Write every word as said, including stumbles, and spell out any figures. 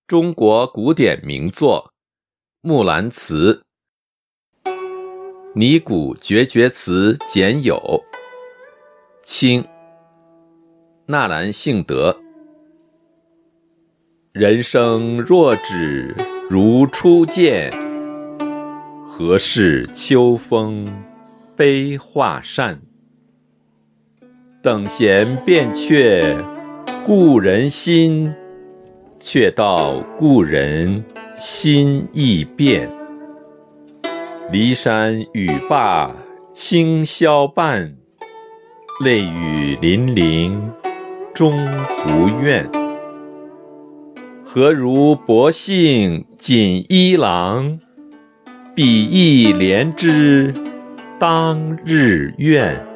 中国古典名作《木兰辞》，拟古绝绝词简有，清纳兰性德。人生若只如初见，何事秋风悲画扇。等闲变却故人心，却道故人心易变。骊山语罢清宵半，泪雨霖铃终不怨。何如薄幸锦衣郎，比翼连枝当日愿。